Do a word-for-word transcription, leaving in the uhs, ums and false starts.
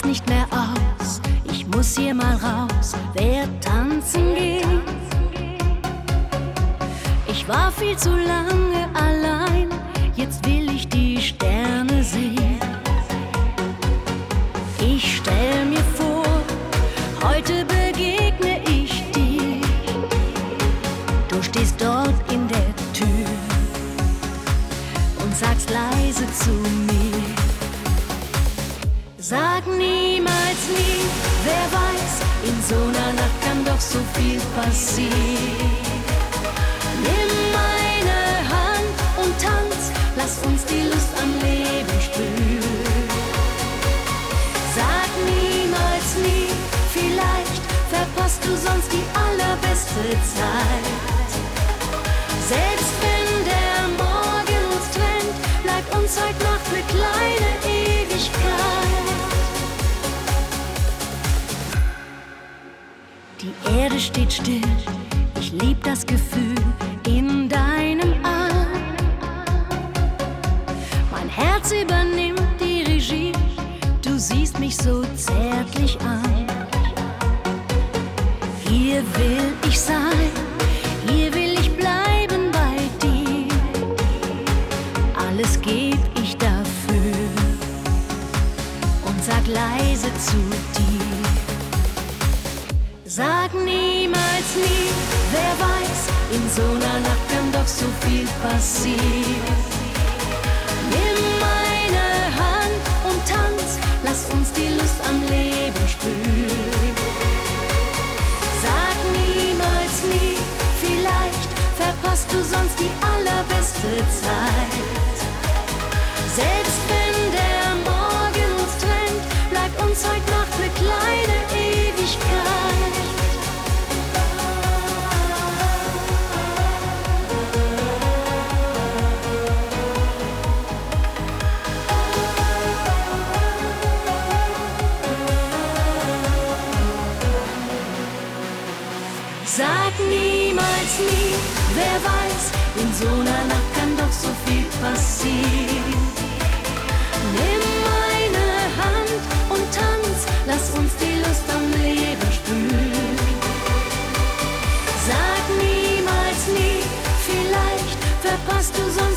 nicht mehr aus, ich muss hier mal raus, wer tanzen geht. Ich war viel zu lange allein, jetzt will ich die Sterne sehen. Ich stell mir vor, heute begegne ich dir. Du stehst dort in der Tür und sagst leise zu mir: Sag niemals nie, wer weiß, in so einer Nacht kann doch so viel passieren. Nimm meine Hand und tanz, lass uns die Lust am Leben spüren. Sag niemals nie, vielleicht verpasst du sonst die allerbeste Zeit. Selbst wenn der Morgen uns trennt, bleibt uns heute Nacht eine kleine Ewigkeit. Die Erde steht still, ich lieb das Gefühl in deinem Arm. Mein Herz übernimmt die Regie, du siehst mich so zärtlich an. Hier will ich sein, hier will ich bleiben bei dir. Alles geb ich dafür und sag leise zu dir. Sag niemals nie, wer weiß, in so einer Nacht kann doch so viel passieren. Nimm meine Hand und tanz, lass uns die Lust am Leben spüren. Sag niemals nie, vielleicht verpasst du sonst die allerbeste Zeit. Selbst wenn der Morgen uns trennt, bleibt uns heute Nacht eine kleine Ewigkeit. Sag niemals nie, wer weiß, in so einer Nacht kann doch so viel passieren. Nimm meine Hand und tanz, lass uns die Lust am Leben spüren. Sag niemals nie, vielleicht verpasst du so